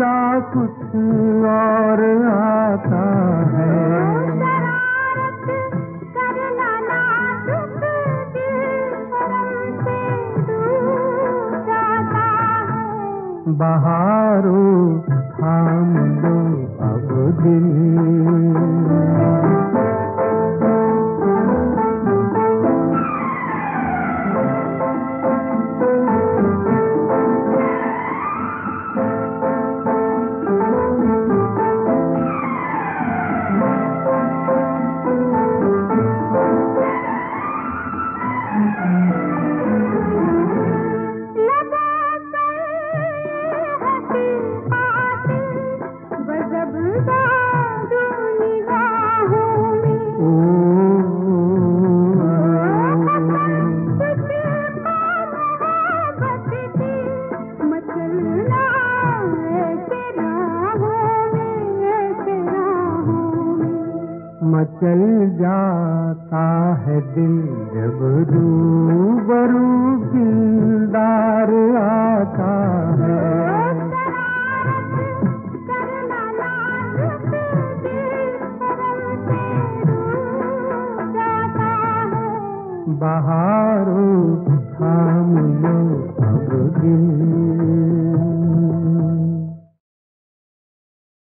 मजा कुछ और आता है। शरारत करना नाजुक दिल शर्म से दूर जाता है। बहारों थाम लो अब दिल, मचल जाता है दिल जब रूबरू दिलदार आता है। बहारों थाम लो अब दिल।